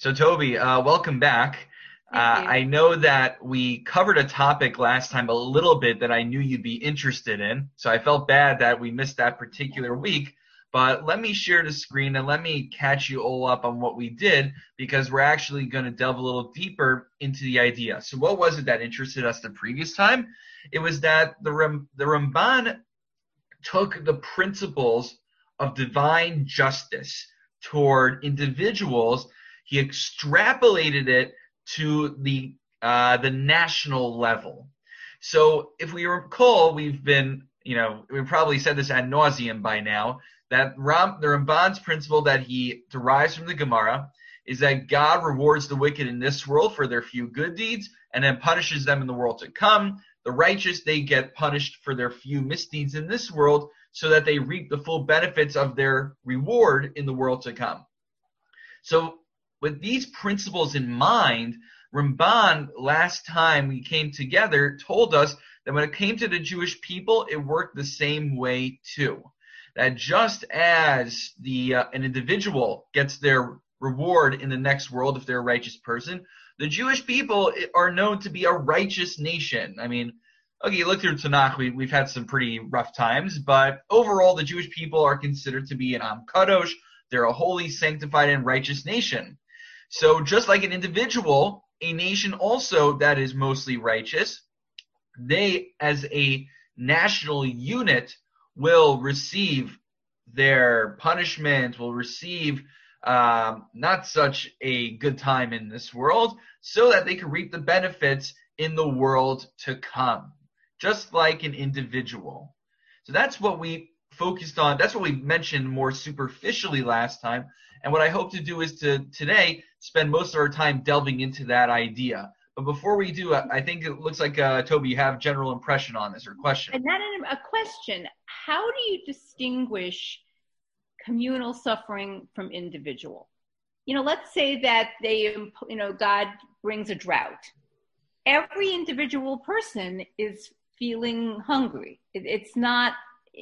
So Toby, welcome back. Thank you. I know that we covered a topic last time a little bit that I knew you'd be interested in, so I felt bad that we missed that particular week. But let me share the screen and let me catch you all up on what we did because we're actually going to delve a little deeper into the idea. So what was it that interested us the previous time? It was that the Ramban took the principles of divine justice toward individuals. He extrapolated it to the national level. So if we recall, we've probably said this ad nauseum by now, that the Ramban's principle that he derives from the Gemara is that God rewards the wicked in this world for their few good deeds and then punishes them in the world to come. The righteous, they get punished for their few misdeeds in this world so that they reap the full benefits of their reward in the world to come. So with these principles in mind, Ramban, last time we came together, told us that when it came to the Jewish people, it worked the same way too. That just as an individual gets their reward in the next world if they're a righteous person, the Jewish people are known to be a righteous nation. I mean, okay, you look through Tanakh, we've had some pretty rough times, but overall the Jewish people are considered to be an Am Kadosh. They're a holy, sanctified, and righteous nation. So just like an individual, a nation also that is mostly righteous, they as a national unit will receive their punishment, will receive not such a good time in this world, so that they can reap the benefits in the world to come, just like an individual. So that's what we focused on. That's what we mentioned more superficially last time. And what I hope to do is to today spend most of our time delving into that idea. But before we do, I think it looks like, Toby, you have a general impression on this or question. And that a question, how do you distinguish communal suffering from individual? Let's say that God brings a drought. Every individual person is feeling hungry. It's not,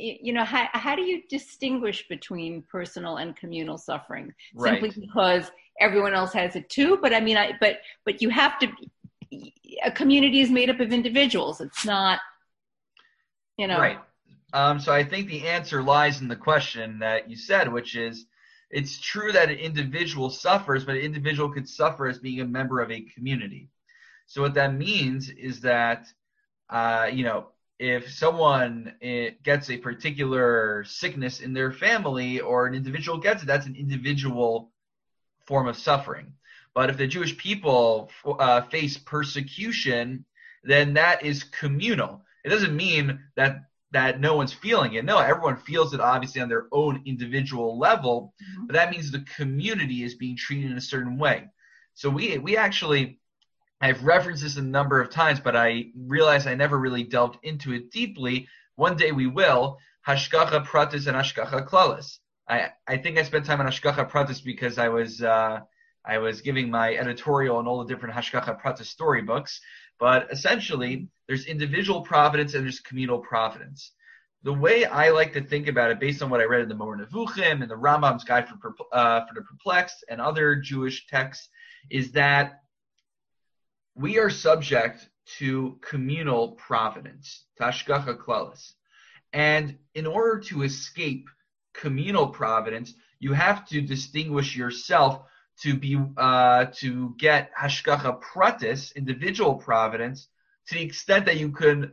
how do you distinguish between personal and communal suffering? Right. Simply because everyone else has it too. But I mean, but you have to, a community is made up of individuals. It's not, Right. So I think the answer lies in the question that you said, which is, it's true that an individual suffers, but an individual could suffer as being a member of a community. So what that means is that, if someone gets a particular sickness in their family or an individual gets it, that's an individual form of suffering. But if the Jewish people face persecution, then that is communal. It doesn't mean that no one's feeling it. No, everyone feels it obviously on their own individual level, but that means the community is being treated in a certain way. So we actually, I've referenced this a number of times, but I realized I never really delved into it deeply. One day we will. Hashgacha pratis and hashgacha klalis. I think I spent time on hashgacha pratis because I was giving my editorial on all the different hashgacha pratis storybooks. But essentially, there's individual providence and there's communal providence. The way I like to think about it, based on what I read in the Moreh Nevuchim and the Rambam's Guide for the Perplexed and other Jewish texts, is that we are subject to communal providence, tashgacha klalis. And in order to escape communal providence, you have to distinguish yourself to get hashgacha pratis, individual providence, to the extent that you could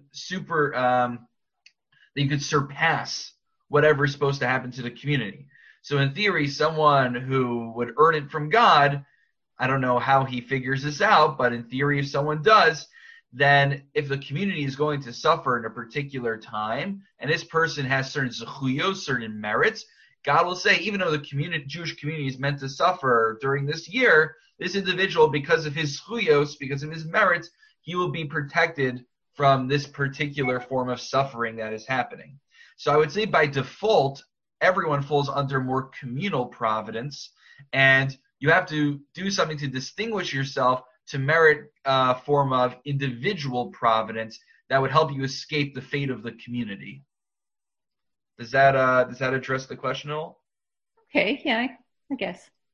surpass whatever is supposed to happen to the community. So in theory, someone who would earn it from God, I don't know how he figures this out, but in theory, if someone does, then if the community is going to suffer in a particular time, and this person has certain zechuyos, certain merits, God will say, even though the Jewish community is meant to suffer during this year, this individual, because of his zechuyos, because of his merits, he will be protected from this particular form of suffering that is happening. So I would say by default, everyone falls under more communal providence, and you have to do something to distinguish yourself to merit a form of individual providence that would help you escape the fate of the community. Does that address the question at all? Okay, yeah, I guess.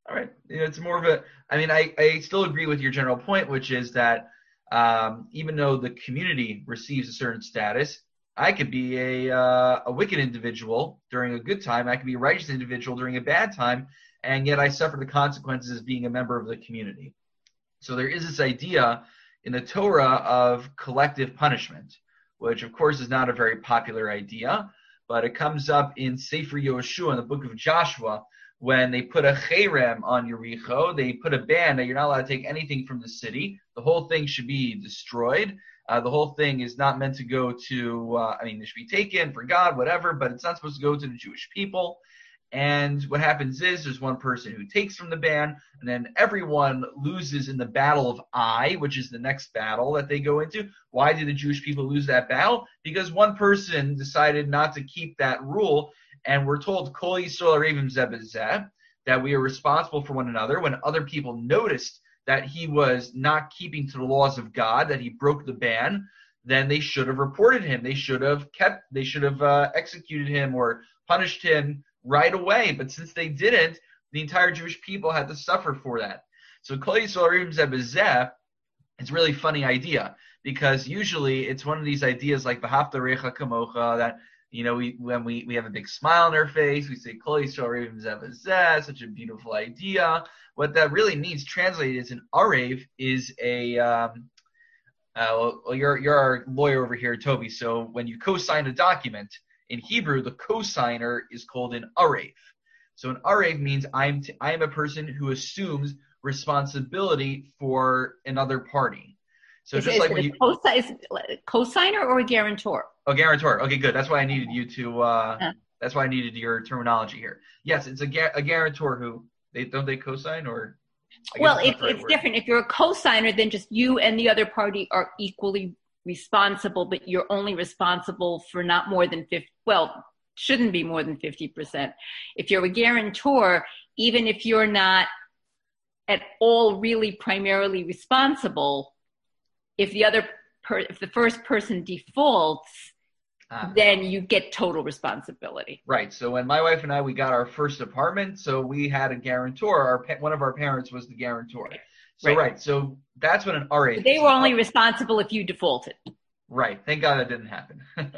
All right. It's more of a, I mean, I still agree with your general point, which is that even though the community receives a certain status, I could be a wicked individual during a good time. I could be a righteous individual during a bad time, and yet I suffer the consequences as being a member of the community. So there is this idea in the Torah of collective punishment, which of course is not a very popular idea, but it comes up in Sefer Yoshua, in the book of Joshua, when they put a cherem on Yericho. They put a ban that you're not allowed to take anything from the city. The whole thing should be destroyed. The whole thing is not meant to go to, it should be taken for God, whatever, but it's not supposed to go to the Jewish people. And what happens is there's one person who takes from the ban, and then everyone loses in the battle of Ai, which is the next battle that they go into. Why did the Jewish people lose that battle? Because one person decided not to keep that rule, and we're told Kol Yisrael Arevim Zeh B'Zeh, that we are responsible for one another. When other people noticed that he was not keeping to the laws of God, that he broke the ban, then they should have reported him. They should have executed him or punished him right away. But since they didn't, the entire Jewish people had to suffer for that. So Kol Yisrael Arevim Zeh B'Zeh, it's a really funny idea, because usually it's one of these ideas like V'ahavta Recha Kamocha, that when we have a big smile on our face, we say Kol Yisrael Arevim Zeh B'Zeh, such a beautiful idea. What that really means, translated as an arev, is a you're our lawyer over here, Toby. So when you co-sign a document in Hebrew, the co-signer is called an arev. So an arev means I am a person who assumes responsibility for another party. So is a co-signer or a guarantor? Oh, guarantor. Okay, good. That's why I needed you to. That's why I needed your terminology here. Yes, it's a guarantor who don't they co-sign or? Well, it's different. If you're a co-signer, then just you and the other party are equally responsible, but you're only responsible for not more than 50. Well, shouldn't be more than 50%. If you're a guarantor, even if you're not at all really primarily responsible, if the first person defaults, then you get total responsibility. Right. So when my wife and I, we got our first apartment, so we had a guarantor. One of our parents was the guarantor. So right. So that's what an RA is. They were only responsible if you defaulted. Right. Thank God that didn't happen.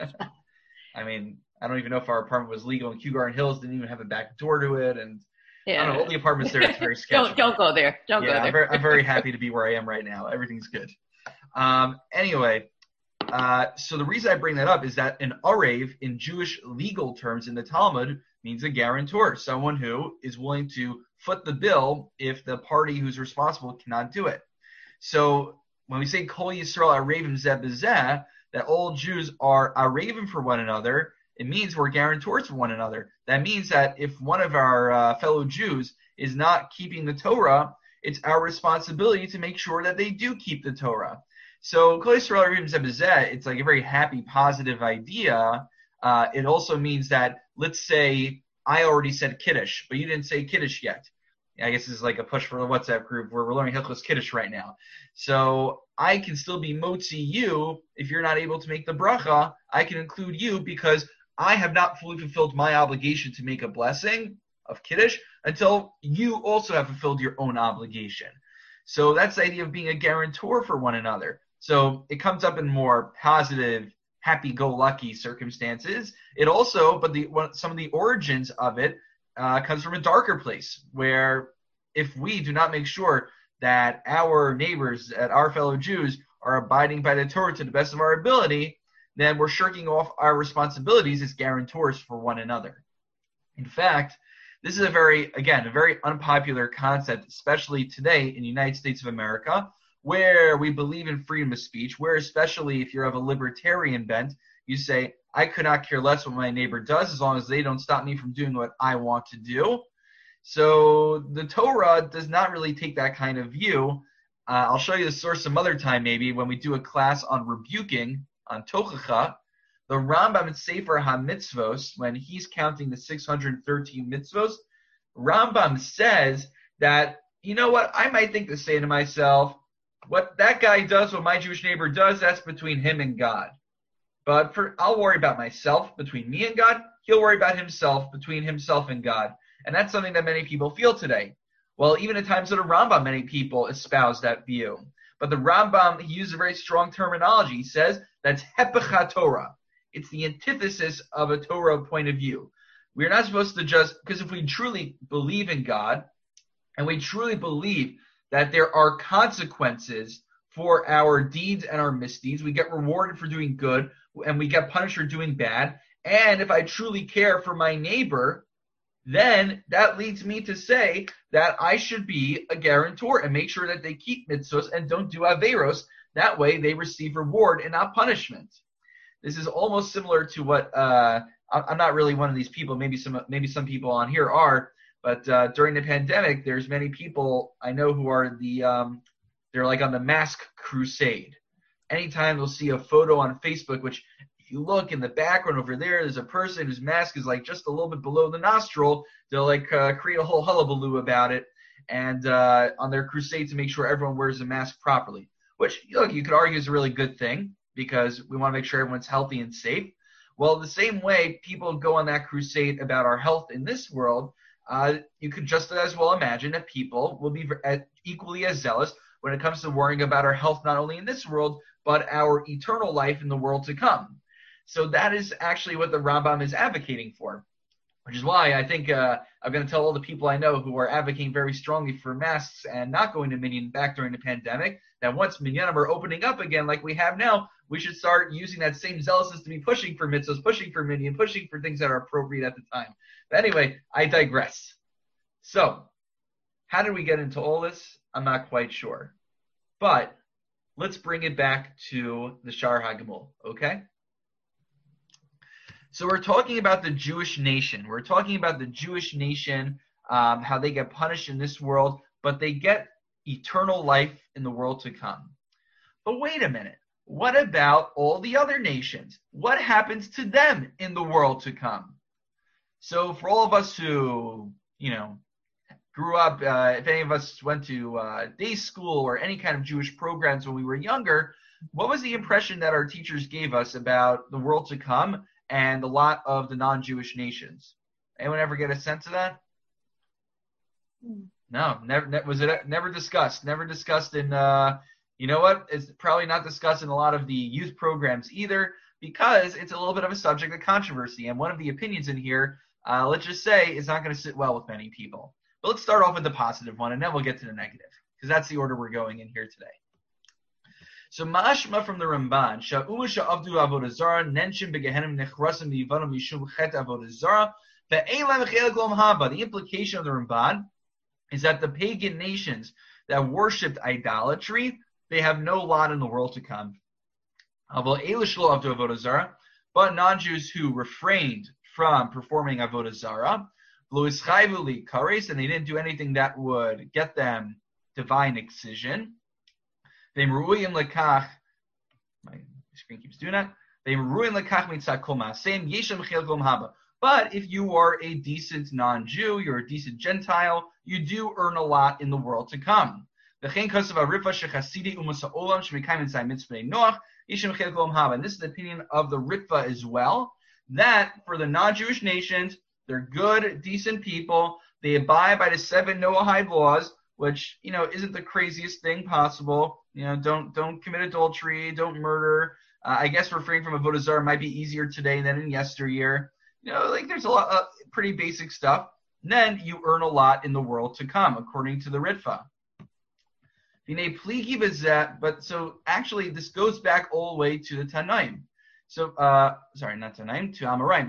I mean, I don't even know if our apartment was legal in Kew Garden Hills. Didn't even have a back door to it, and I don't know, all the apartments there, it's very sketchy. Don't go there. Don't go there. I'm very happy to be where I am right now. Everything's good. Anyway. So the reason I bring that up is that an arev in Jewish legal terms in the Talmud means a guarantor, someone who is willing to foot the bill if the party who's responsible cannot do it. So when we say Kol Yisrael Arevim Zeh B'Zeh, that all Jews are arevim for one another, it means we're guarantors for one another. That means that if one of our fellow Jews is not keeping the Torah, it's our responsibility to make sure that they do keep the Torah. So Kol Yisrael Arevim Zeh B'Zeh, it's like a very happy, positive idea. It also means that, let's say I already said Kiddush, but you didn't say Kiddush yet. I guess this is like a push for the WhatsApp group where we're learning Hilchos Kiddush right now. So I can still be motzi you if you're not able to make the bracha. I can include you because I have not fully fulfilled my obligation to make a blessing of Kiddush until you also have fulfilled your own obligation. So that's the idea of being a guarantor for one another. So it comes up in more positive, happy-go-lucky circumstances. It also, some of the origins of it comes from a darker place, where if we do not make sure that our neighbors, that our fellow Jews, are abiding by the Torah to the best of our ability, then we're shirking off our responsibilities as guarantors for one another. In fact, this is a very unpopular concept, especially today in the United States of America, where we believe in freedom of speech, where especially if you're of a libertarian bent, you say, I could not care less what my neighbor does as long as they don't stop me from doing what I want to do. So the Torah does not really take that kind of view. I'll show you the source some other time maybe when we do a class on rebuking, on Tochacha. The Rambam in Sefer HaMitzvos, when he's counting the 613 mitzvos, Rambam says that, you know what, I might think to say to myself, what that guy does, what my Jewish neighbor does, that's between him and God. But I'll worry about myself between me and God. He'll worry about himself between himself and God. And that's something that many people feel today. Well, even in times of the Rambam, many people espouse that view. But the Rambam, he uses a very strong terminology. He says that's hepech Torah. It's the antithesis of a Torah point of view. We're not supposed to just, because if we truly believe in God, and we truly believe that there are consequences for our deeds and our misdeeds, we get rewarded for doing good, and we get punished for doing bad. And if I truly care for my neighbor, then that leads me to say that I should be a guarantor and make sure that they keep mitzvos and don't do averos. That way they receive reward and not punishment. This is almost similar to what I'm not really one of these people. Maybe some people on here are, but during the pandemic, there's many people I know who are they're like on the mask crusade. Anytime they'll see a photo on Facebook, which if you look in the background over there's a person whose mask is like just a little bit below the nostril, they'll like create a whole hullabaloo about it, and on their crusade to make sure everyone wears a mask properly. Which, look, you could argue is a really good thing because we want to make sure everyone's healthy and safe. Well, the same way people go on that crusade about our health in this world, you could just as well imagine that people will be equally as zealous when it comes to worrying about our health, not only in this world, but our eternal life in the world to come. So that is actually what the Rambam is advocating for, which is why I think I'm going to tell all the people I know who are advocating very strongly for masks and not going to Minyan back during the pandemic, that once Minyanim are opening up again like we have now, we should start using that same zealousness to be pushing for mitzvahs, pushing for Minyan, pushing for things that are appropriate at the time. But anyway, I digress. So, how did we get into all this? I'm not quite sure. But let's bring it back to the Shar HaGimel, okay? So we're talking about the Jewish nation. We're talking about the Jewish nation, how they get punished in this world, but they get eternal life in the world to come. But wait a minute. What about all the other nations? What happens to them in the world to come? So for all of us who, grew up, if any of us went to day school or any kind of Jewish programs when we were younger, what was the impression that our teachers gave us about the world to come and a lot of the non-Jewish nations? Anyone ever get a sense of that? No, never discussed. Never discussed in, you know what? It's probably not discussed in a lot of the youth programs either, because it's a little bit of a subject of controversy. And one of the opinions in here, let's just say, is not going to sit well with many people. But let's start off with the positive one, and then we'll get to the negative, because that's the order we're going in here today. So ma'ashma from the Ramban, sha'u sha'avdu avodah zara nenshim begehenim nechrasim v'yivanim mishum chet avodah zara ve'elam chelik lo haba. The implication of the Ramban is that the pagan nations that worshipped idolatry, they have no lot in the world to come. But non-Jews who refrained from performing avodah zara, and they didn't do anything that would get them divine excision. My screen keeps doing that. But if you are a decent non-Jew, you're a decent Gentile, you do earn a lot in the world to come. And this is the opinion of the Ritva as well, that for the non-Jewish nations, they're good, decent people. They abide by the 7 Noahide laws, which, isn't the craziest thing possible. Don't commit adultery, don't murder. I guess refraining from avodah zarah might be easier today than in yesteryear. There's a lot of pretty basic stuff. And then you earn a lot in the world to come, according to the Ritva. But so actually, this goes back all the way to the Tanaim. So, sorry, not Tanaim, to Amoraim.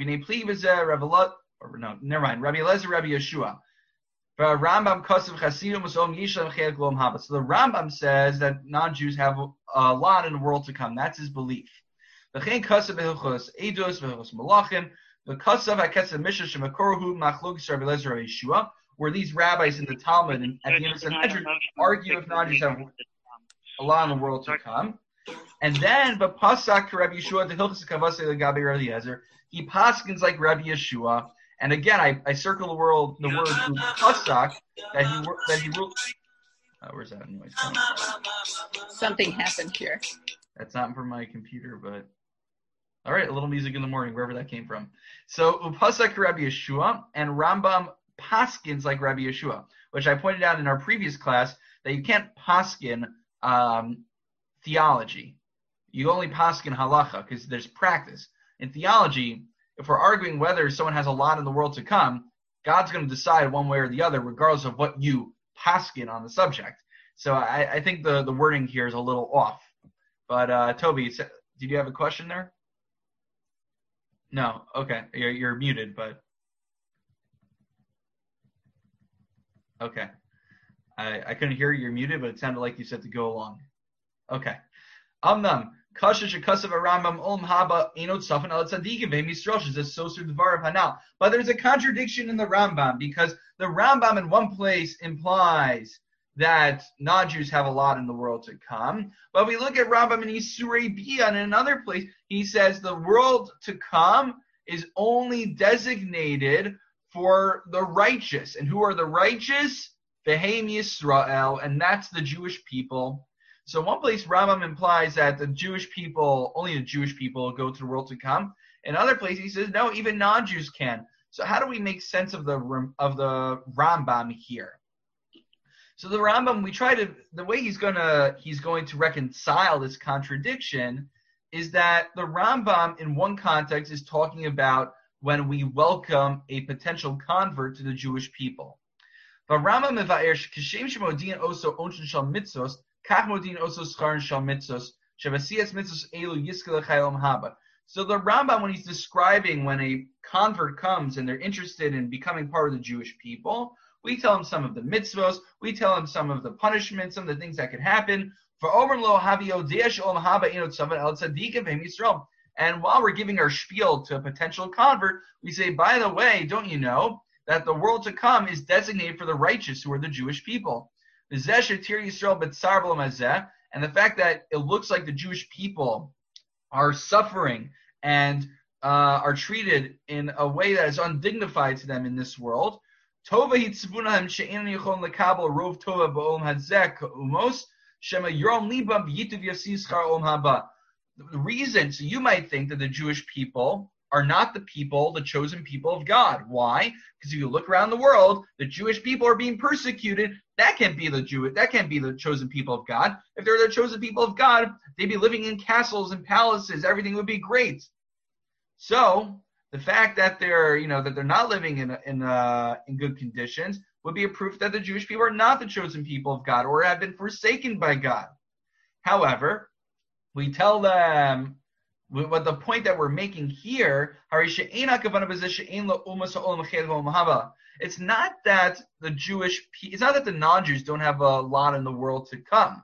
Rabbi Eliezer, Rabbi Yeshua. Rambam Kosev Chasidim Usom Yishem Chelik Lo Haba. So the Rambam says that non-Jews have a lot in the world to come. That's his belief. V'chein Kosev B'Hilchos Eidos B'Hilchos Malachim. The Kosev HaKetzev Mishnah Shemakoruhu Machlokes Rabbi Eliezer, Rabbi Yeshua, where these rabbis in the Talmud and at the end of the Sanhedrin argue if non-Jews have a lot in the world to come. And then B'Pasak Rabbi Yeshua the Hilchos Kavasei L'Gabi Rabbi Eliezer. He paskins like Rabbi Yeshua. And again, I circle the word pasak that he wrote. Where's that noise coming from? Something happened here. That's not from my computer, but all right, a little music in the morning, wherever that came from. So upasak Rabbi Yeshua and Rambam paskins like Rabbi Yeshua. which I pointed out in our previous class, that you can't paskin theology. You only paskin halacha because there's practice. In theology, if we're arguing whether someone has a lot in the world to come, God's going to decide one way or the other, regardless of what you paskin on the subject. So I think the wording here is a little off. But Toby, did you have a question there? No. Okay. You're muted, but okay. I couldn't hear you're muted, but it sounded like you said to go along. Okay. Amnam. But there's a contradiction in the Rambam, because the Rambam in one place implies that non-Jews have a lot in the world to come. But we look at Rambam in Yisurei Bia, and in another place, he says the world to come is only designated for the righteous. And who are the righteous? Behem Yisrael, and that's the Jewish people. So one place Rambam implies that the Jewish people, only the Jewish people go to the world to come. In other places he says, no, even non-Jews can. So how do we make sense of the Rambam here? So the Rambam, the way he's going to reconcile this contradiction is that the Rambam in one context is talking about when we welcome a potential convert to the Jewish people. But Rambam mevaer kishem shemodin also onshin shal mitzvos, kach modin also scharin shal mitzvos, shavasiyas mitzvos elu yiskel chayom haba. So the Rambam, when he's describing when a convert comes and they're interested in becoming part of the Jewish people, we tell them some of the mitzvos, we tell them some of the punishments, some of the things that could happen. And while we're giving our spiel to a potential convert, we say, by the way, don't you know that the world to come is designated for the righteous, who are the Jewish people? And the fact that it looks like the Jewish people are suffering and are treated in a way that is undignified to them in this world. The reason, so you might think that the Jewish people are not the people, the chosen people of God. Why? Because if you look around the world, the Jewish people are being persecuted. That can't be the chosen people of God. If they're the chosen people of God, they'd be living in castles and palaces. Everything would be great. So the fact that they're not living in good conditions would be a proof that the Jewish people are not the chosen people of God or have been forsaken by God. However, we tell them what the point that we're making here, it's not that the non-Jews don't have a lot in the world to come.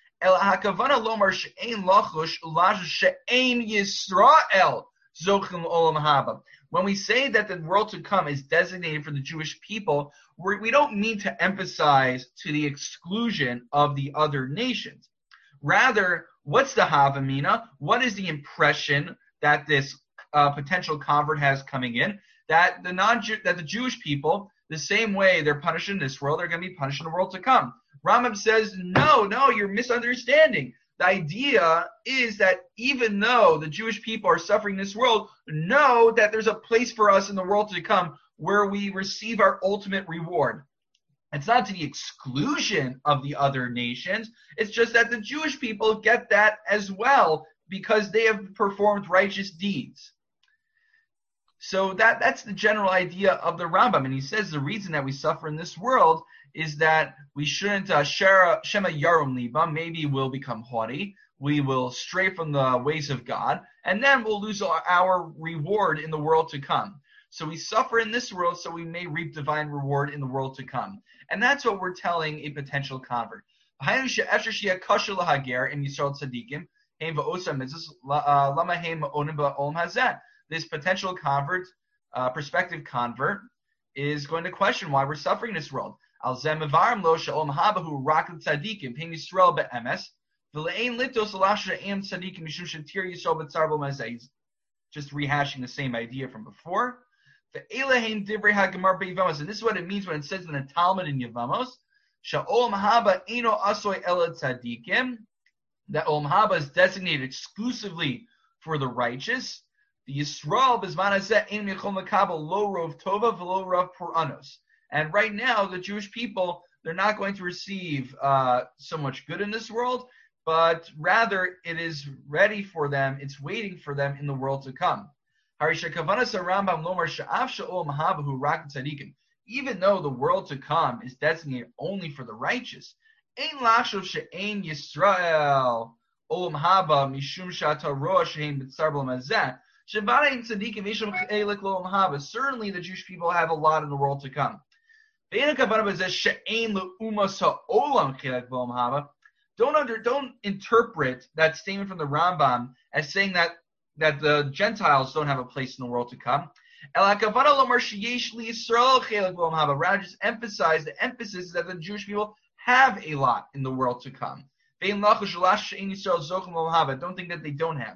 When we say that the world to come is designated for the Jewish people, we don't mean to emphasize to the exclusion of the other nations. Rather, what's the Havamina? What is the impression that this potential convert has coming in? That the Jewish people, the same way they're punished in this world, they're going to be punished in the world to come. Rambam says, no, you're misunderstanding. The idea is that even though the Jewish people are suffering in this world, know that there's a place for us in the world to come where we receive our ultimate reward. It's not to the exclusion of the other nations. It's just that the Jewish people get that as well because they have performed righteous deeds. So that's the general idea of the Rambam. And he says the reason that we suffer in this world is that we shouldn't shema yarum libam. Maybe we'll become haughty. We will stray from the ways of God. And then we'll lose our reward in the world to come. So we suffer in this world so we may reap divine reward in the world to come. And that's what we're telling a potential convert. This potential convert, prospective convert, is going to question why we're suffering in this world. Just rehashing the same idea from before. And this is what it means when it says in the Talmud in Yevamos, that Olam Haba is designated exclusively for the righteous. The Yisrael bizman hazeh ein michol makabel lo rov tova v'lo rov puranos. And right now, the Jewish people, they're not going to receive so much good in this world, but rather it is ready for them, it's waiting for them in the world to come. Even though the world to come is designated only for the righteous, certainly the Jewish people have a lot in the world to come. Don't interpret that statement from the Rambam as saying that the Gentiles don't have a place in the world to come. Rather, just emphasize the emphasis is that the Jewish people have a lot in the world to come. Don't think that they don't have.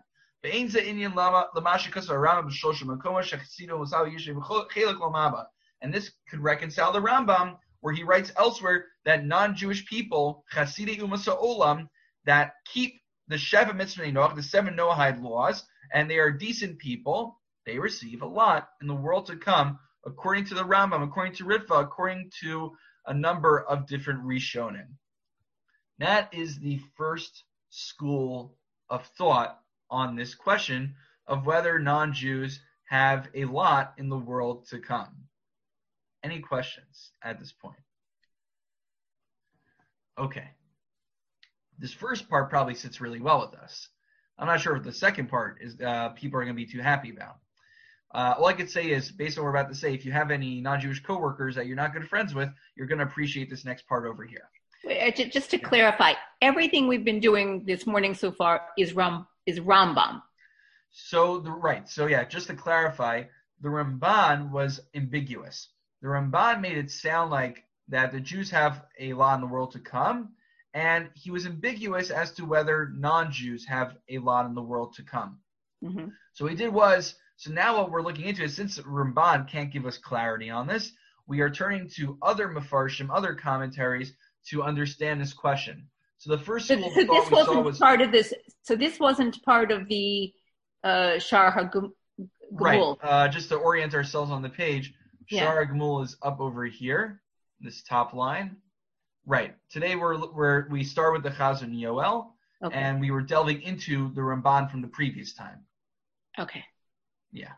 And this could reconcile the Rambam, where he writes elsewhere that non-Jewish people, Chasidei Umasa Olam, that keep the Sheva Mitzvah Noach, the 7 Noahide laws, and they are decent people, they receive a lot in the world to come, according to the Rambam, according to Ritva, according to a number of different Rishonim. That is the first school of thought on this question of whether non-Jews have a lot in the world to come. Any questions at this point? Okay. This first part probably sits really well with us. I'm not sure if the second part is people are going to be too happy about. All I could say is, based on what we're about to say, if you have any non-Jewish coworkers that you're not good friends with, you're going to appreciate this next part over here. Just to clarify, everything we've been doing this morning so far is Rambam. So just to clarify, the Ramban was ambiguous. The Ramban made it sound like that the Jews have a lot in the world to come, and he was ambiguous as to whether non-Jews have a lot in the world to come. Mm-hmm. So what he did was, so now what we're looking into is, since Ramban can't give us clarity on this, we are turning to other Mefarshim, other commentaries, to understand this question. So the first school of thought we saw was part of this. So this wasn't part of the Shar HaGemul. Right. Just to orient ourselves on the page, Shar HaGemul is up over here, this top line. Right. Today we start with the Chazon Yoel, and we were delving into the Ramban from the previous time. Okay. Yeah.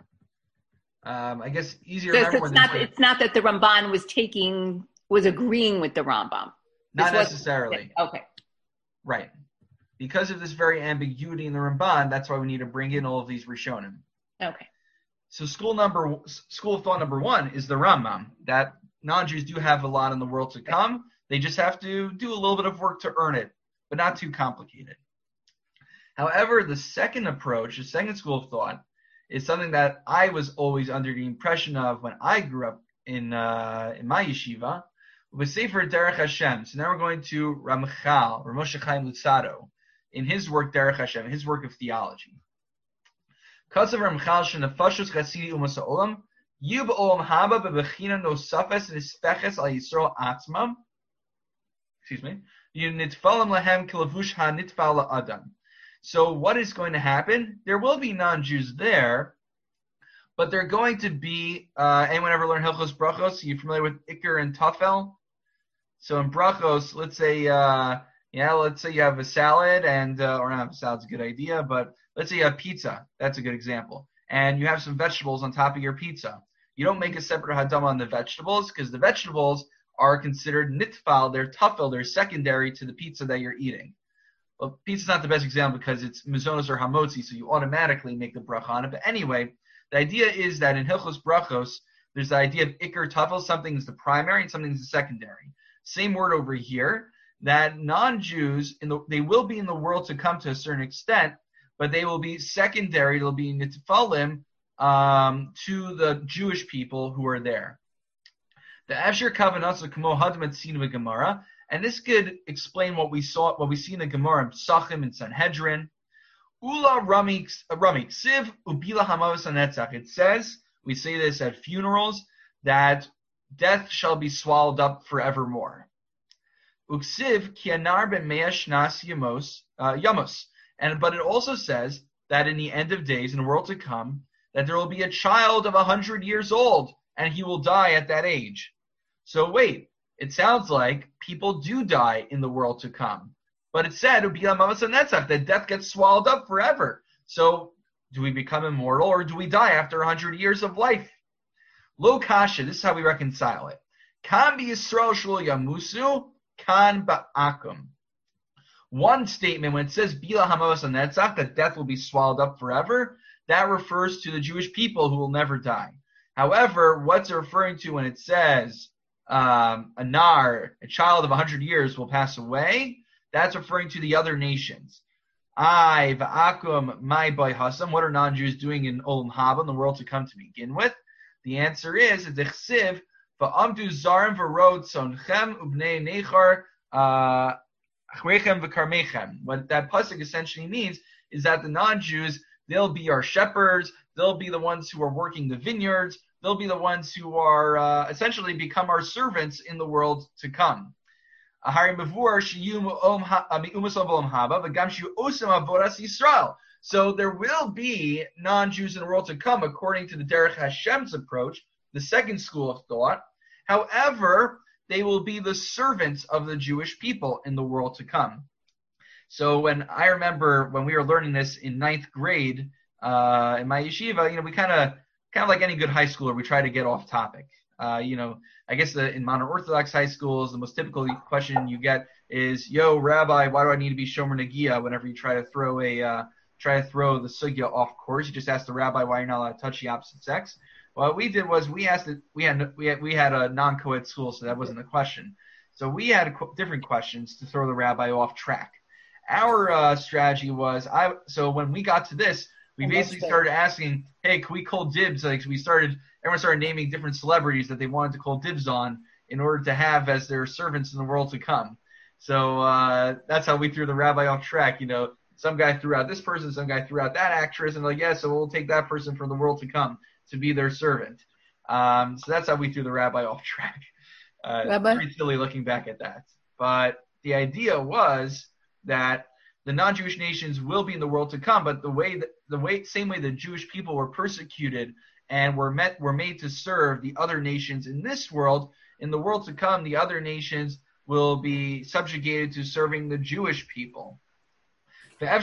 I guess easier. So it's not that the Ramban was agreeing with the Rambam. Not necessarily. Okay. Right. Because of this very ambiguity in the Ramban, that's why we need to bring in all of these Rishonim. Okay. So school of thought number one is the Rambam, that non-Jews do have a lot in the world to come. They just have to do a little bit of work to earn it, but not too complicated. However, the second approach, the second school of thought, is something that I was always under the impression of when I grew up in my yeshiva, with Sefer Derech Hashem. So now we're going to Ramchal, Moshe Chaim Luzzatto, in his work Derech Hashem, his work of theology. Kasav Ramchal shenafashos chasidi umas ha'olam yu ba'olam haba bebechina nosafes nispeches al Yisrael atzmam. Excuse me. Nitfalim lahem kilavush ha-nitfal la'adam. So what is going to happen? There will be non-Jews there, but they're going to be, anyone ever learn Hilchos Brachos? Are you familiar with Iker and Tafel? So in Brachos, let's say you have a salad and, or not, salad's a good idea, but let's say you have pizza. That's a good example. And you have some vegetables on top of your pizza. You don't make a separate hadam on the vegetables, because the vegetables are considered nitfal, they're tafel, they're secondary to the pizza that you're eating. Well, pizza's not the best example because it's mizonos or hamotzi, so you automatically make the bracha on it. But anyway, the idea is that in Hilchos Brachos, there's the idea of ikar tafel, something is the primary and something is the secondary. Same word over here, that non-Jews, they will be in the world to come to a certain extent, but they will be secondary, they'll be nitfalim to the Jewish people who are there. The Asher Kavanah Kamo Hadmat Sinu Gemara, and this could explain what we see in the Gemara in Psachim and Sanhedrin. Ula Rami Ksiv Ubila Hamavas Hanetzach. It says, we say this at funerals, that death shall be swallowed up forevermore. Uksiv Kianar B'Mea Shnas Yamos. But it also says that in the end of days, in the world to come, that there will be a child of 100 years old, and he will die at that age. So wait, it sounds like people do die in the world to come. But it said that death gets swallowed up forever. So do we become immortal or do we die after 100 years of life? Lo kasha, this is how we reconcile it. Kan b'Yisrael shlo yamusu, kan ba'akum. One statement, when it says Bila Hamos Netzach, that death will be swallowed up forever, that refers to the Jewish people who will never die. However, what's it referring to when it says a nar, a child of 100 years, will pass away? That's referring to the other nations. Va'akum, my boy Hassam, what are non-Jews doing in Olam Haba, in the world to come to begin with? The answer is, Dechsiv, Va'amdu zarim v'rod sonchem ubnei nechar, what that pasuk essentially means is that the non-Jews, they'll be our shepherds, they'll be the ones who are working the vineyards, they'll be the ones who are essentially become our servants in the world to come. So there will be non-Jews in the world to come according to the Derech Hashem's approach, the second school of thought. However, they will be the servants of the Jewish people in the world to come. So I remember when we were learning this in 9th grade in my yeshiva, we kind of like any good high schooler, we try to get off topic. I guess in modern Orthodox high schools, the most typical question you get is, "Yo, Rabbi, why do I need to be shomer nagia?" Whenever you try to throw the sugya off course, you just ask the rabbi why you're not allowed to touch the opposite sex. What we did was we had a non-co-ed school, so that wasn't a question. So we had different questions to throw the rabbi off track. Our strategy was, so when we got to this, we basically started asking, hey, can we call dibs? Like everyone started naming different celebrities that they wanted to call dibs on in order to have as their servants in the world to come. So that's how we threw the rabbi off track. Some guy threw out this person, some guy threw out that actress, and so we'll take that person from the world to come to be their servant. So that's how we threw the rabbi off track. Pretty silly looking back at that. But the idea was that the non-Jewish nations will be in the world to come, but same way the Jewish people were persecuted and were made to serve the other nations in this world, in the world to come, the other nations will be subjugated to serving the Jewish people. And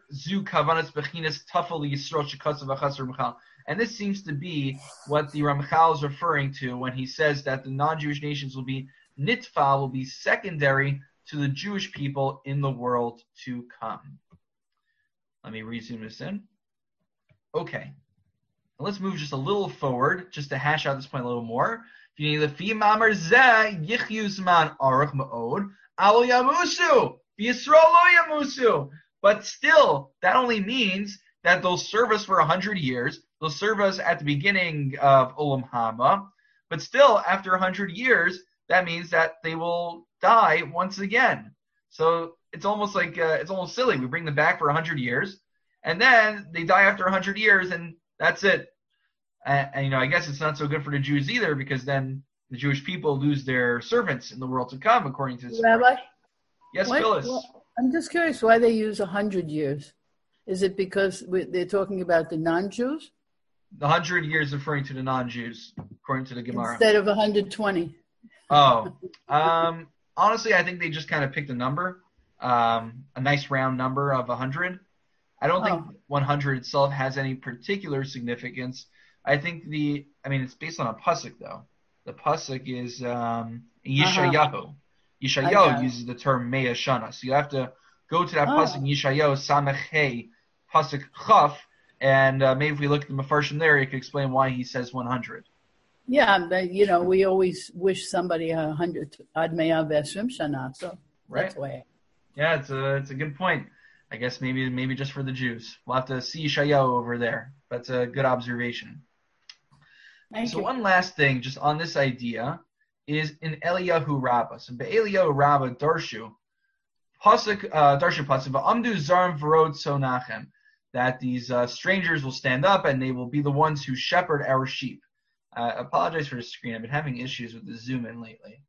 this seems to be what the Ramchal is referring to when he says that the non-Jewish nations will be nitfa, will be secondary to the Jewish people in the world to come. Let me resume this in. Okay. Now let's move just a little forward, just to hash out this point a little more. But still, that only means that they'll serve us for 100 years. They'll serve us at the beginning of Olam Haba. But still, after 100 years, that means that they will die once again. So it's almost like, it's almost silly. We bring them back for 100 years, and then they die after 100 years, and that's it. And I guess it's not so good for the Jews either, because then the Jewish people lose their servants in the world to come, according to this. Rabbi? Yes, Phyllis. Well, I'm just curious why they use 100 years. Is it because they're talking about the non-Jews? The 100 years referring to the non-Jews, according to the Gemara. Instead of 120. Oh. Honestly, I think they just kind of picked a number, a nice round number of 100. I don't think 100 itself has any particular significance. I think it's based on a pasuk, though. The pasuk is Yeshayahu. Yeshayahu uses the term Mea Shana. So you have to go to that pasuk, Yeshayahu, Samech Hey, pasuk Chaf, and maybe if we look at the Mefarshim there, it could explain why he says 100. Yeah, but, we always wish somebody 100 Ad Me'ah V'Esrim Shana, so that's why. Yeah, it's a good point. I guess maybe just for the Jews. We'll have to see Yeshayahu over there. That's a good observation. Thank you. One last thing, just on this idea, is in Eliyahu Rabbah. So Eliyahu Rabbah Darshu Pasuk Va'amdu Zarim V'rod Sonachem, that these strangers will stand up and they will be the ones who shepherd our sheep. I apologize for the screen. I've been having issues with the zoom in lately.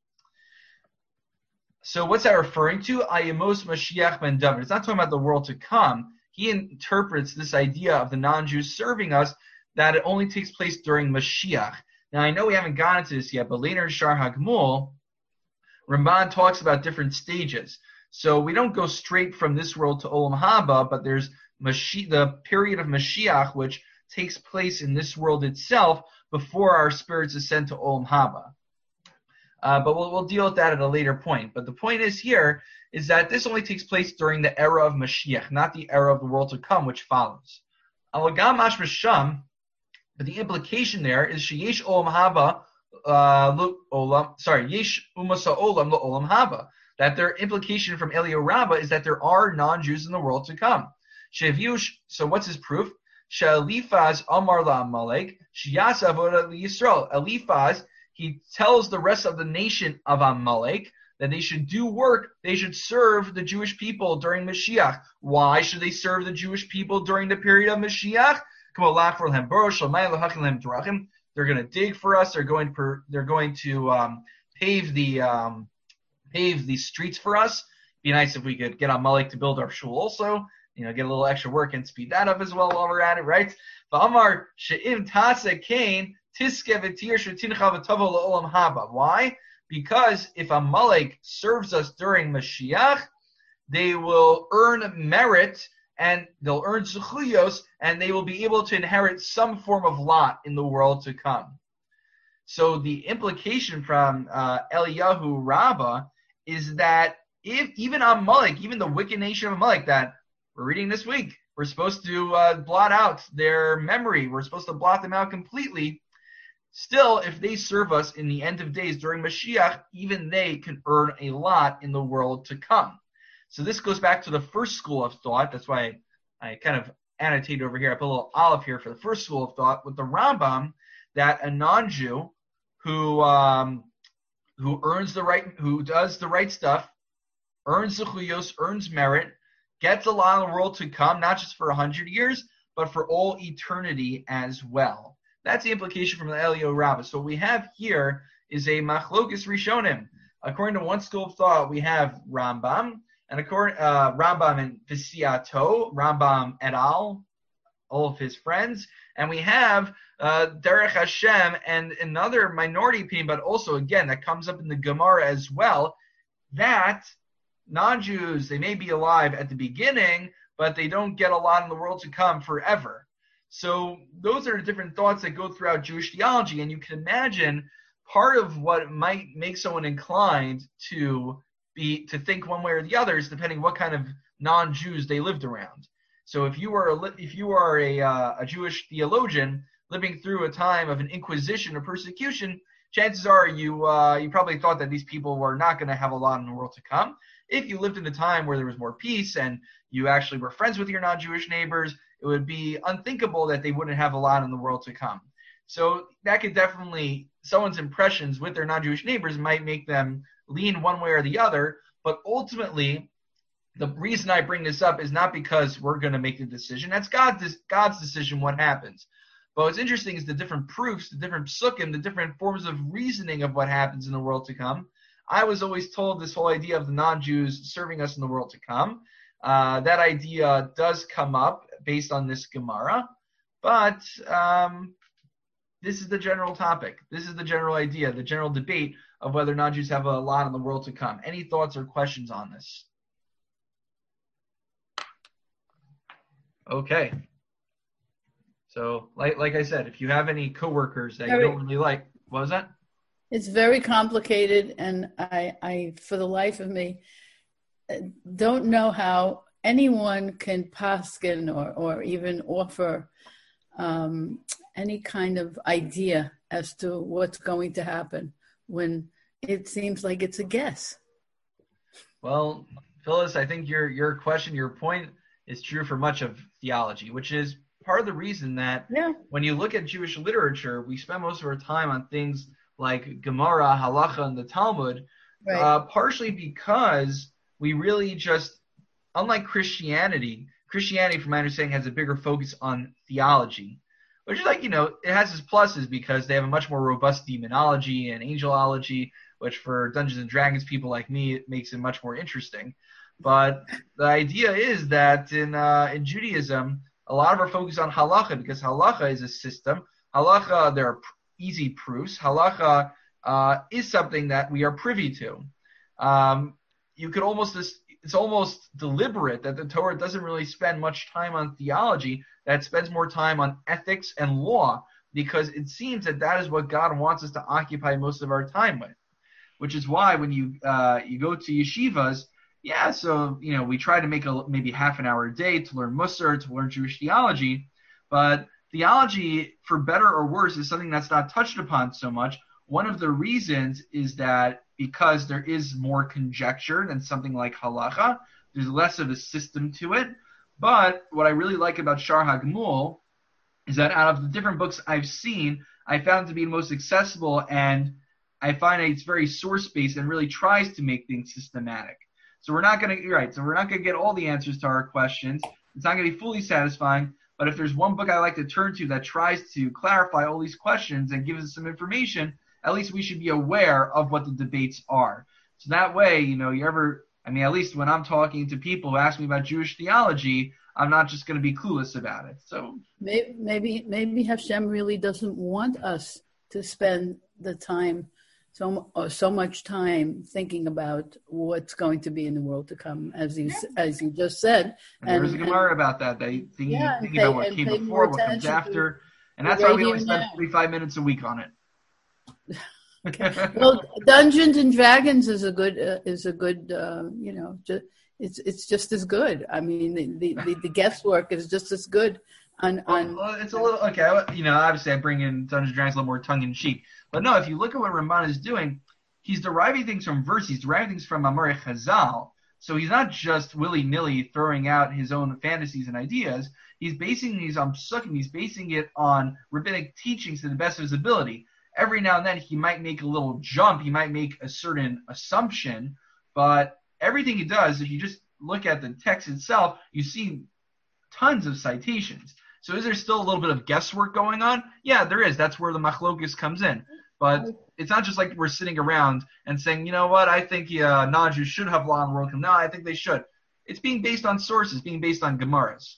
So what's that referring to? Ayemos Mashiach ben David. It's not talking about the world to come. He interprets this idea of the non-Jews serving us that it only takes place during Mashiach. Now, I know we haven't gotten into this yet, but later in Shar HaGmul, Ramban talks about different stages. So we don't go straight from this world to Olam Haba, but there's the period of Mashiach, which takes place in this world itself before our spirits ascend to Olam Haba. But we'll deal with that at a later point. But the point is here is that this only takes place during the era of Mashiach, not the era of the world to come, which follows. Alagam mashma sham, but the implication there is sheyesh Olam Haba, yesh umasa olam lo Olam Haba. That their implication from Eliyahu Rabbah is that there are non-Jews in the world to come. Sheviush. So what's his proof? She'Eliphaz Amar la'Amalek Sheyas avoda liYisrael. Eliphaz, he tells the rest of the nation of Amalek that they should do work, they should serve the Jewish people during Mashiach. Why should they serve the Jewish people during the period of Mashiach? They're going to dig for us. They're going to pave the streets for us. Be nice if we could get Amalek to build our shul also. Get a little extra work and speed that up as well while we're at it, right? Why? Because if Amalek serves us during Mashiach, they will earn merit and they'll earn zechuyos, and they will be able to inherit some form of lot in the world to come. So the implication from Eliyahu Rabbah is that if even Amalek, even the wicked nation of Amalek that we're reading this week, we're supposed to blot out their memory. We're supposed to blot them out completely. Still, if they serve us in the end of days during Mashiach, even they can earn a lot in the world to come. So this goes back to the first school of thought. That's why I kind of annotate over here. I put a little olive here for the first school of thought with the Rambam, that a non-Jew who earns the right, who does the right stuff, earns zechuyos, earns merit, gets a lot in the world to come, not just for 100 years, but for all eternity as well. That's the implication from the Eliyahu Rabbah. So what we have here is a machlokas rishonim. According to one school of thought, we have Rambam, and according Rambam and V'siato, Rambam et al., all of his friends, and we have Derech Hashem and another minority opinion, but also again that comes up in the Gemara as well, that non-Jews, they may be alive at the beginning, but they don't get a lot in the world to come forever. So those are the different thoughts that go throughout Jewish theology, and you can imagine part of what might make someone inclined to think one way or the other is depending what kind of non-Jews they lived around. So if you are a Jewish theologian living through a time of an inquisition or persecution, chances are you probably thought that these people were not going to have a lot in the world to come. If you lived in a time where there was more peace and you actually were friends with your non-Jewish neighbors, it would be unthinkable that they wouldn't have a lot in the world to come. So that could definitely, someone's impressions with their non-Jewish neighbors might make them lean one way or the other, but ultimately, the reason I bring this up is not because we're going to make the decision. That's God's decision what happens. But what's interesting is the different proofs, the different psukim, the different forms of reasoning of what happens in the world to come. I was always told this whole idea of the non-Jews serving us in the world to come. That idea does come up based on this Gemara, but this is the general topic. This is the general idea, the general debate of whether non-Jews have a lot in the world to come. Any thoughts or questions on this? Okay. So, like I said, if you have any coworkers that you don't really like, what was that? It's very complicated, and I for the life of me, don't know how anyone can paskin or even offer any kind of idea as to what's going to happen when it seems like it's a guess. Well, Phyllis, I think your question, your point is true for much of theology, which is part of the reason that when you look at Jewish literature, we spend most of our time on things like Gemara, Halacha, and the Talmud, partially because we really just, unlike Christianity, from my understanding, has a bigger focus on theology, which is like, it has its pluses because they have a much more robust demonology and angelology, which for Dungeons and Dragons people like me, it makes it much more interesting. But the idea is that in Judaism, a lot of our focus on halacha, because halacha is a system. Halacha, there are easy proofs. Halacha is something that we are privy to. You could almost, it's almost deliberate that the Torah doesn't really spend much time on theology, that it spends more time on ethics and law, because it seems that that is what God wants us to occupy most of our time with. Which is why when you go to yeshivas, so we try to make maybe half an hour a day to learn Musar, to learn Jewish theology, but theology, for better or worse, is something that's not touched upon so much. One of the reasons is that because there is more conjecture than something like halacha, there's less of a system to it. But what I really like about Shar HaGemul is that out of the different books I've seen, I found it to be the most accessible, and I find it's very source-based and really tries to make things systematic. So we're not going to get all the answers to our questions. It's not going to be fully satisfying, but if there's one book I like to turn to that tries to clarify all these questions and gives us some information, at least we should be aware of what the debates are. So that way, at least when I'm talking to people who ask me about Jewish theology, I'm not just going to be clueless about it. So maybe Hashem really doesn't want us to spend the time, so much time thinking about what's going to be in the world to come, as you just said. And there's a Gemara about that. They thinking about what came before, what comes after, and that's why we only spend 45 minutes a week on it. Well, Dungeons and Dragons is a good, it's just as good. I mean, the guesswork is just as good. Well, it's a little okay. Obviously I bring in Dungeons and Dragons a little more tongue in cheek, but no, if you look at what Ramban is doing, he's deriving things from verse. He's deriving things from Amarei Chazal. So he's not just willy-nilly throwing out his own fantasies and ideas. He's basing these on psukim. He's basing it on rabbinic teachings to the best of his ability. Every now and then he might make a little jump. He might make a certain assumption, but everything he does, if you just look at the text itself, you see tons of citations. So is there still a little bit of guesswork going on? Yeah, there is. That's where the machlokes comes in. But it's not just like we're sitting around and saying, you know what, I think non-Jews should have law in the world. No, I think they should. It's being based on sources, being based on Gemaras.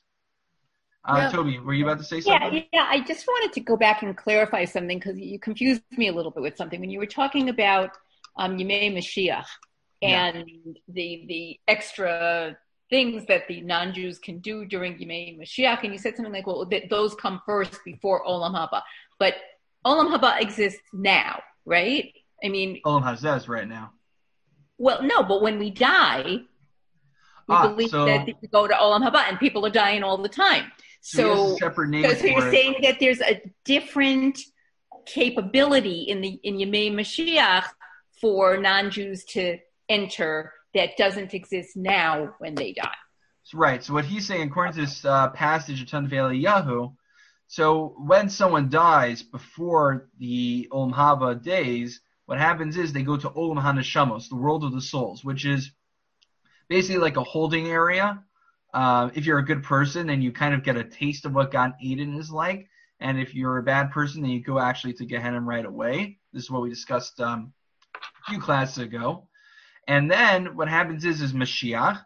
Toby, were you about to say something? Yeah. I just wanted to go back and clarify something because you confused me a little bit with something. When you were talking about Yemei Mashiach and the extra things that the non-Jews can do during Yemei Mashiach, and you said something like, well, those come first before Olam Haba. But Olam Haba exists now, right? I mean, Olam Hazeh is right now. Well, no, but when we die, we believe that we go to Olam Haba, and people are dying all the time. So you're saying that there's a different capability in Yemei Mashiach for non-Jews to enter that doesn't exist now when they die. Right. So what he's saying, according to this passage of Tanvei Eliyahu, so when someone dies before the Olam Haba days, what happens is they go to Olam HaNeshamos, the world of the souls, which is basically like a holding area. If you're a good person, then you kind of get a taste of what Gan Eden is like. And if you're a bad person, then you go actually to Gehenna right away. This is what we discussed a few classes ago. And then what happens is Mashiach.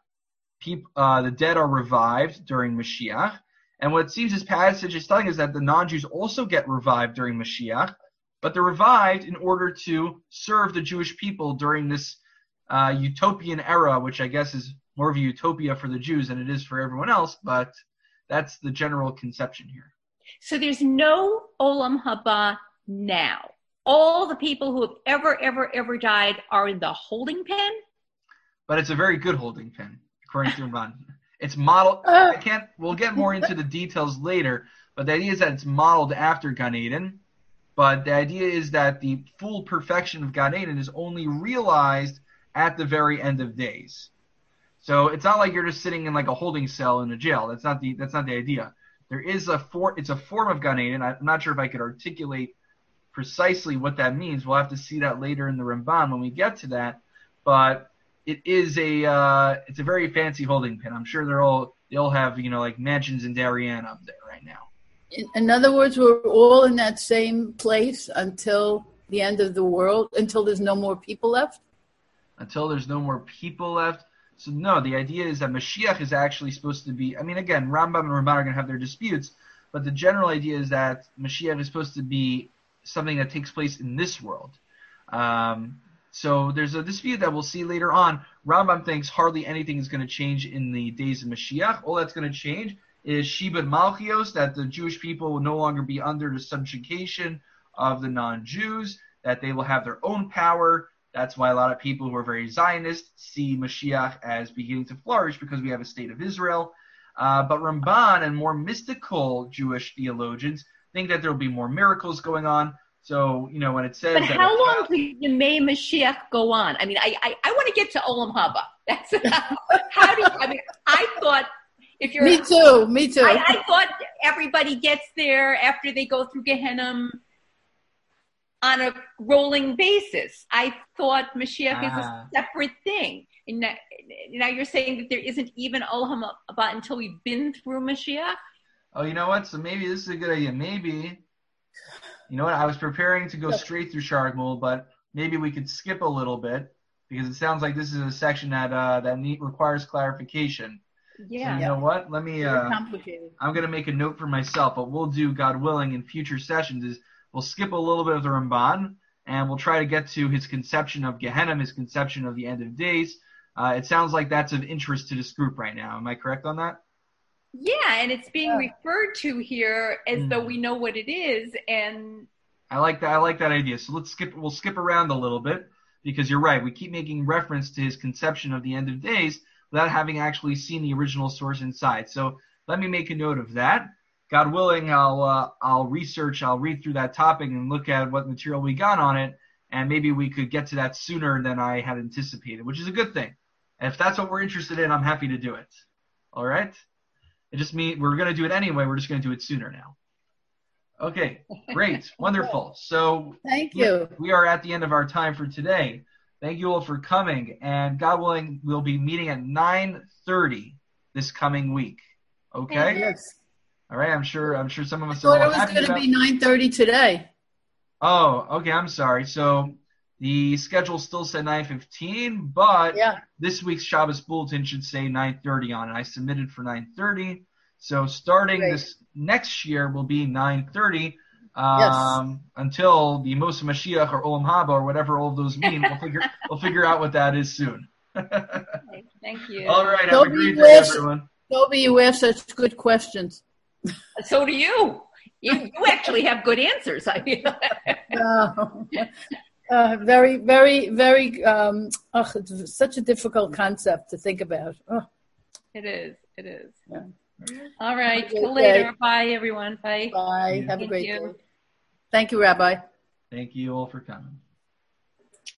The dead are revived during Mashiach. And what it seems this passage is telling us that the non-Jews also get revived during Mashiach, but they're revived in order to serve the Jewish people during this utopian era, which I guess is more of a utopia for the Jews than it is for everyone else, but that's the general conception here. So there's no Olam Haba now. All the people who have ever died are in the holding pen? But it's a very good holding pen, according to Ramban. It's modeled, we'll get more into the details later, but the idea is that it's modeled after Gan Eden, but the idea is that the full perfection of Gan Eden is only realized at the very end of days. So it's not like you're just sitting in like a holding cell in a jail. That's not the idea. There is it's a form of Gan Eden. I'm not sure if I could articulate precisely what that means. We'll have to see that later in the Ramban when we get to that. But it is it's a very fancy holding pen. I'm sure they'll have like mansions in Darien up there right now. In other words, we're all in that same place until the end of the world, until there's no more people left? Until there's no more people left. So no, the idea is that Mashiach is actually supposed to be, again, Rambam and Ramban are going to have their disputes, but the general idea is that Mashiach is supposed to be something that takes place in this world. So there's a dispute that we'll see later on. Rambam thinks hardly anything is going to change in the days of Mashiach. All that's going to change is Shibud Malchios, that the Jewish people will no longer be under the subjugation of the non-Jews, that they will have their own power. That's why a lot of people who are very Zionist see Mashiach as beginning to flourish, because we have a state of Israel. But Ramban and more mystical Jewish theologians think that there will be more miracles going on. So, when it says but how long do you may Mashiach go on? I mean, I want to get to Olam Haba. That's how do you, I mean, I thought if you're... Me too. I thought everybody gets there after they go through Gehenna on a rolling basis. I thought Mashiach is a separate thing. And now you're saying that there isn't even Olam Haba until we've been through Mashiach? Oh, you know what? So maybe this is a good idea. Maybe... You know what? I was preparing to go straight through Shaar Gimel, but maybe we could skip a little bit because it sounds like this is a section that requires clarification. Yeah. So you know what? Let me. Complicated. I'm going to make a note for myself, but we'll do, God willing, in future sessions. Is we'll skip a little bit of the Ramban and we'll try to get to his conception of Gehenna, his conception of the end of days. It sounds like that's of interest to this group right now. Am I correct on that? Yeah, and it's being referred to here as though we know what it is, and I like that. I like that idea. So we'll skip around a little bit because you're right. We keep making reference to his conception of the end of days without having actually seen the original source inside. So let me make a note of that. God willing, I'll research. I'll read through that topic and look at what material we got on it, and maybe we could get to that sooner than I had anticipated, which is a good thing. And if that's what we're interested in, I'm happy to do it. All right. It just means we're going to do it anyway. We're just going to do it sooner now. Okay, great, wonderful. So thank you. We are at the end of our time for today. Thank you all for coming, and God willing, we'll be meeting at 9:30 this coming week. Okay. Yes. All right. I'm sure some of us I thought are all it was happy going to about... be 9:30 today. Oh, okay. I'm sorry. So the schedule still said 9:15, but this week's Shabbos bulletin should say 9:30 on it. I submitted for 9:30. So starting this next year will be 9:30 until the Mos Mashiach or Olam Haba or whatever all of those mean. We'll figure out what that is soon. Thank you. All right. Have a great day, everyone. Toby, you ask such good questions. So do you. You actually have good answers. I mean. Very, very, very. It's such a difficult concept to think about. Oh. It is. Yeah. All right. Till later. Bye, everyone. Bye. Bye. Have a great day. Thank you, Rabbi. Thank you all for coming.